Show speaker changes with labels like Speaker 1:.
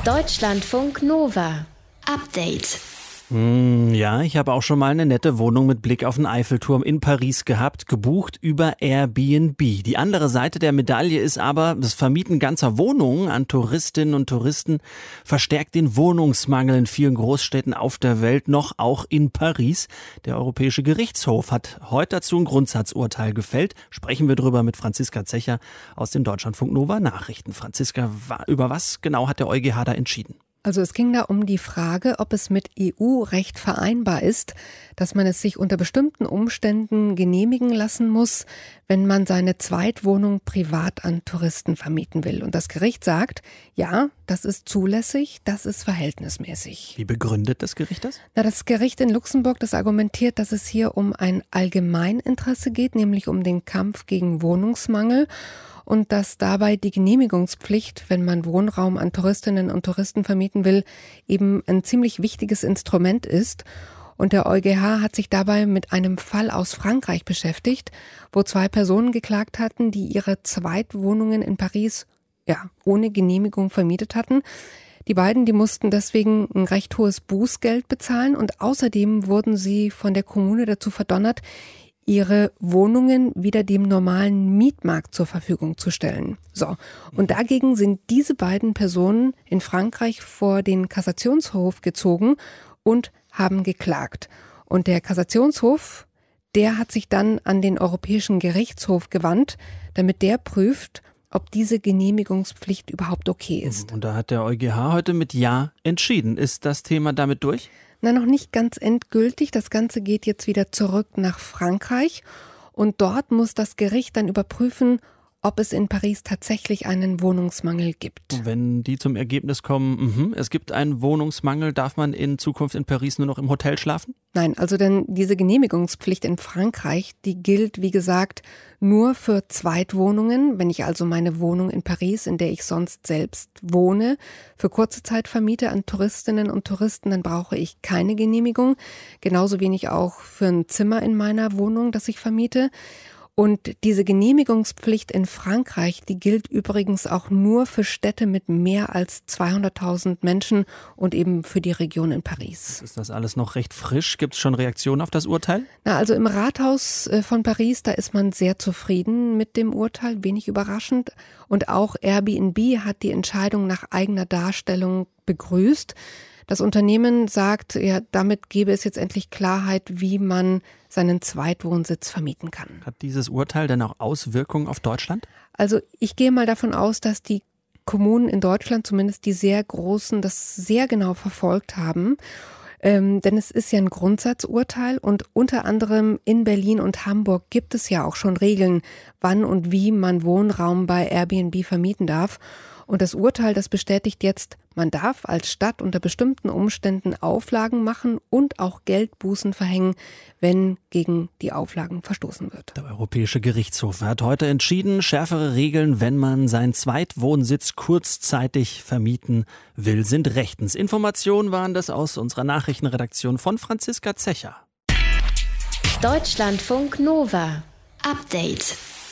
Speaker 1: Deutschlandfunk Nova. Update.
Speaker 2: Ja, ich habe auch schon mal eine nette Wohnung mit Blick auf den Eiffelturm in Paris gehabt, gebucht über Airbnb. Die andere Seite der Medaille ist aber, das Vermieten ganzer Wohnungen an Touristinnen und Touristen verstärkt den Wohnungsmangel in vielen Großstädten auf der Welt, noch auch in Paris. Der Europäische Gerichtshof hat heute dazu ein Grundsatzurteil gefällt. Sprechen wir drüber mit Franziska Zecher aus den Deutschlandfunk Nova Nachrichten. Franziska, über was genau hat der EuGH da entschieden?
Speaker 3: Also es ging da um die Frage, ob es mit EU-Recht vereinbar ist, dass man es sich unter bestimmten Umständen genehmigen lassen muss, wenn man seine Zweitwohnung privat an Touristen vermieten will. Und das Gericht sagt, ja, das ist zulässig, das ist verhältnismäßig.
Speaker 2: Wie begründet das Gericht das?
Speaker 3: Das Gericht in Luxemburg, das argumentiert, dass es hier um ein Allgemeininteresse geht, nämlich um den Kampf gegen Wohnungsmangel. Und dass dabei die Genehmigungspflicht, wenn man Wohnraum an Touristinnen und Touristen vermieten will, eben ein ziemlich wichtiges Instrument ist. Und der EuGH hat sich dabei mit einem Fall aus Frankreich beschäftigt, wo 2 Personen geklagt hatten, die ihre Zweitwohnungen in Paris ohne Genehmigung vermietet hatten. Die beiden, die mussten deswegen ein recht hohes Bußgeld bezahlen und außerdem wurden sie von der Kommune dazu verdonnert, ihre Wohnungen wieder dem normalen Mietmarkt zur Verfügung zu stellen. So. Und dagegen sind diese beiden Personen in Frankreich vor den Kassationshof gezogen und haben geklagt. Und der Kassationshof, der hat sich dann an den Europäischen Gerichtshof gewandt, damit der prüft, ob diese Genehmigungspflicht überhaupt okay ist.
Speaker 2: Und da hat der EuGH heute mit Ja entschieden. Ist das Thema damit durch?
Speaker 3: Na, noch nicht ganz endgültig. Das Ganze geht jetzt wieder zurück nach Frankreich und dort muss das Gericht dann überprüfen, ob es in Paris tatsächlich einen Wohnungsmangel gibt.
Speaker 2: Wenn die zum Ergebnis kommen, es gibt einen Wohnungsmangel, darf man in Zukunft in Paris nur noch im Hotel schlafen?
Speaker 3: Nein, also denn diese Genehmigungspflicht in Frankreich, die gilt, wie gesagt, nur für Zweitwohnungen. Wenn ich also meine Wohnung in Paris, in der ich sonst selbst wohne, für kurze Zeit vermiete an Touristinnen und Touristen, dann brauche ich keine Genehmigung. Genauso wenig auch für ein Zimmer in meiner Wohnung, das ich vermiete. Und diese Genehmigungspflicht in Frankreich, die gilt übrigens auch nur für Städte mit mehr als 200.000 Menschen und eben für die Region in Paris.
Speaker 2: Ist das alles noch recht frisch? Gibt es schon Reaktionen auf das Urteil?
Speaker 3: Na, also im Rathaus von Paris, da ist man sehr zufrieden mit dem Urteil, wenig überraschend. Und auch Airbnb hat die Entscheidung nach eigener Darstellung begrüßt. Das Unternehmen sagt, ja, damit gäbe es jetzt endlich Klarheit, wie man seinen Zweitwohnsitz vermieten kann.
Speaker 2: Hat dieses Urteil denn auch Auswirkungen auf Deutschland?
Speaker 3: Also ich gehe mal davon aus, dass die Kommunen in Deutschland, zumindest die sehr großen, das sehr genau verfolgt haben. Denn es ist ja ein Grundsatzurteil und unter anderem in Berlin und Hamburg gibt es ja auch schon Regeln, wann und wie man Wohnraum bei Airbnb vermieten darf. Und das Urteil, das bestätigt jetzt, man darf als Stadt unter bestimmten Umständen Auflagen machen und auch Geldbußen verhängen, wenn gegen die Auflagen verstoßen wird.
Speaker 2: Der Europäische Gerichtshof hat heute entschieden, schärfere Regeln, wenn man seinen Zweitwohnsitz kurzzeitig vermieten will, sind rechtens. Informationen waren das aus unserer Nachrichtenredaktion von Franziska Zecher.
Speaker 1: Deutschlandfunk Nova. Update.